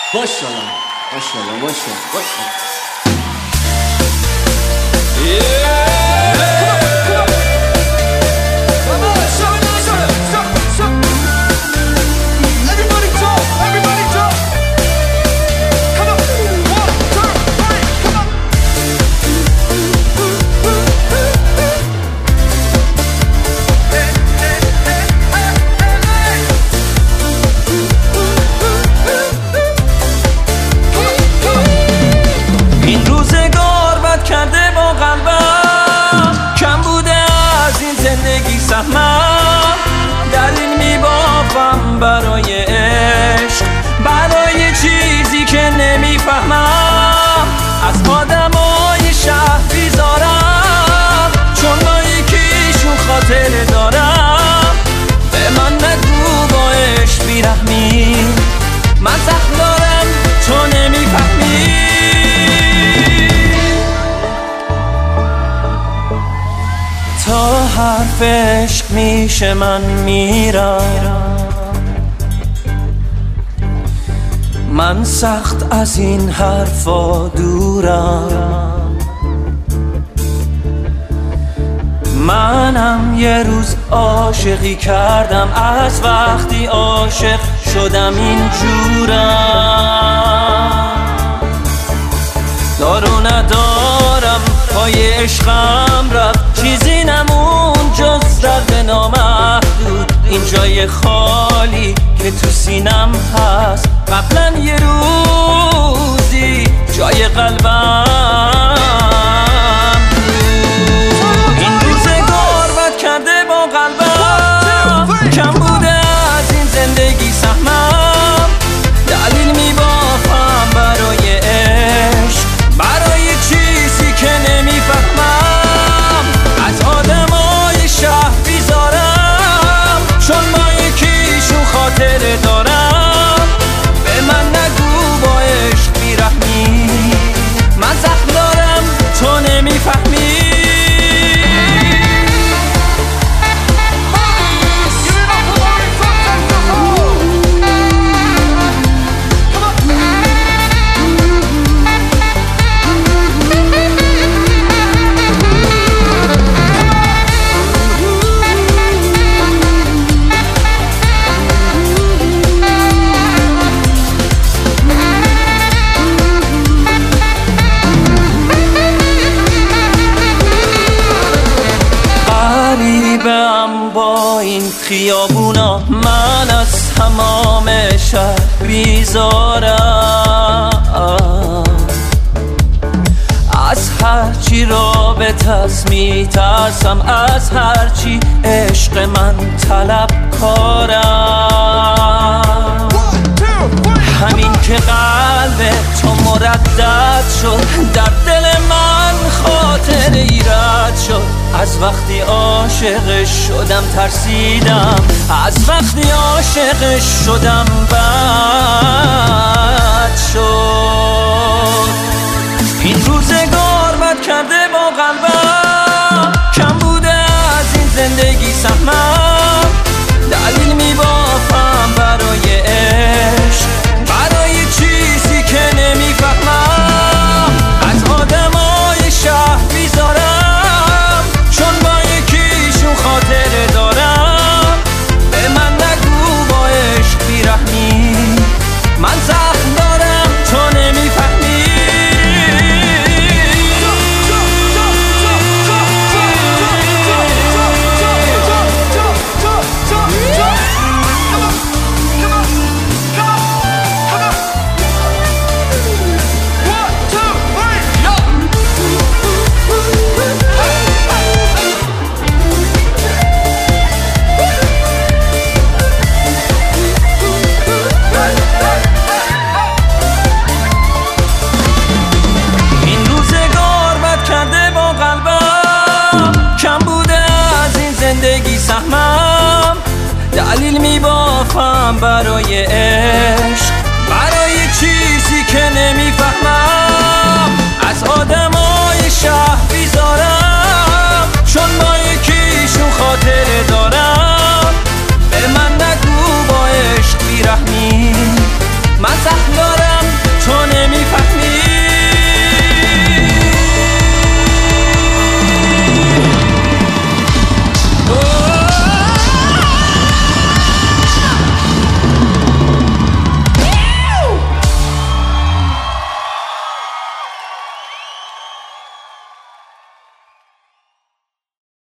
ماشاءالله ماشاءالله ماشاءالله. دلیل میبافم برای عشق، برای چیزی که نمیفهمم. از آدمای شهر بیزارم، چون با یکیشون خاطره دارم. به من نگو با عشق بیرحمی، من زخم دارم تو نمیفهمی. تا حرف عشق میشه من میرم، من سخت از این حرفا دورم. منم یه روز عاشقی کردم، از وقتی عاشق شدم اینجورم. دارو ندارم پای عشقم رفت، چیزی نمون جز درد نامحدود. این جای خالی که تو سینم هست، قبلا یه روزی جای قلبم بود. این روزگار بد کرده با قلبم، کم بوده از این زندگی سهمم. دلیل میبافم برای عشق، برای چیزی که نمیفهمم. از آدمای شهر بیزارم، چون با یکیشون خاطره دارم. به من نگو با عشق بیرحمی، من زخم دارم تو نمیفهمی. غریبم با این خیابونا، من از تمام شهر بیزارم. از هرچی رابط است میترسم، از هرچی عشق من طلبکارم. همین که قلب تو مردد شد، در دل من خاطر ایراد شد. از وقتی عاشق شدم ترسیدم، از وقتی عاشق شدم بد شد. این روزگار بد کرده با قلبم، کم بوده از این زندگی سهمم. دلیل میبافم برای عشق، برای چیزی که نمیفهمم. از آدمای شهر بیزارم، چون با یکیشون خاطره دارم. به من نگو با عشق بیرحمی، من زخم دارم تو نمیفهمی. دلیل میبافم برای